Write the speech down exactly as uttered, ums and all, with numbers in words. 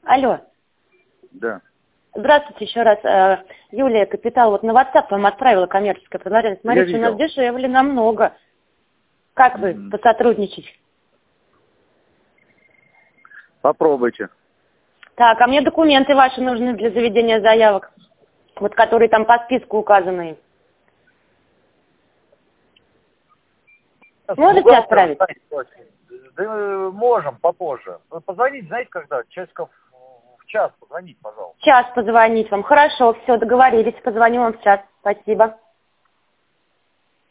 Алло. Да. Здравствуйте еще раз. Э, Юлия, Капитал. Вот на WhatsApp вам отправила коммерческое предложение. Смотрите, у нас дешевле намного. Как вы Mm-hmm. посотрудничать? Попробуйте. Так, а мне документы ваши нужны для заведения заявок. Вот которые там по списку указаны. Можете отправить? Да, можем, попозже. Позвонить, знаете, когда? Часиков в час позвонить, пожалуйста. В час позвонить вам. Хорошо, все, договорились. Позвоню вам в час. Спасибо.